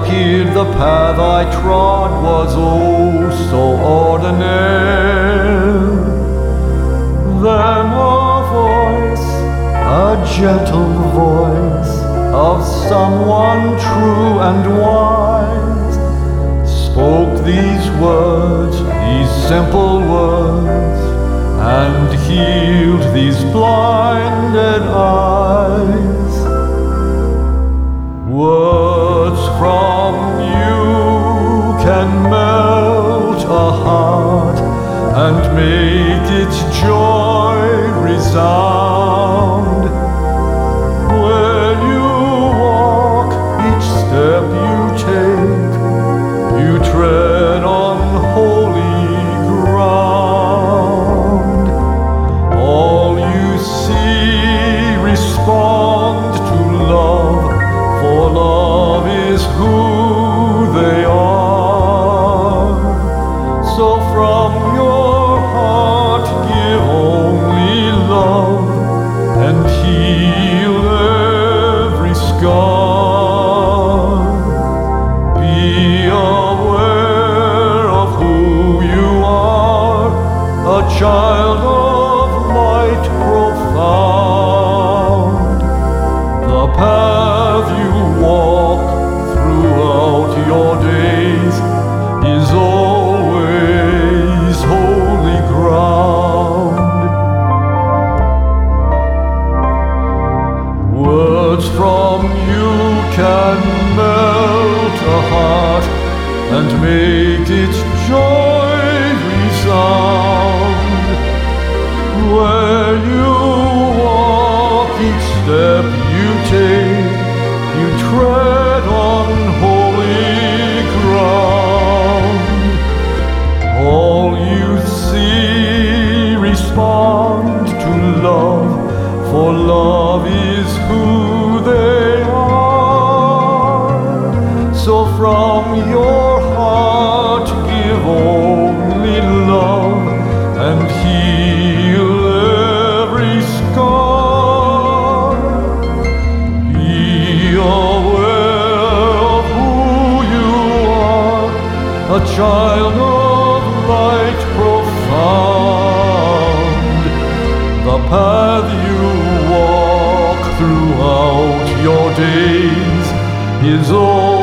here the path I trod was oh so ordinary. Then a voice, a gentle voice of someone true and wise, spoke these words, these simple words, and healed these blinded eyes. Words from you can melt a heart and make its joy resound. Where you walk, each step you take, you tread on holy ground. All you see respond to love, for love is who they are. So from your heart give only love and heal every scar. Be aware of who you are, a child of light profound. The path you walk throughout your days is always holy ground. Words from you can melt a heart and make its joy resound. Where you walk, each step you take, you tread on holy ground. All you see respond to love, for love is who they are. So from your heart give only love and heal every scar. Be aware of who you are, a child of light profound. The path you walk throughout your days is all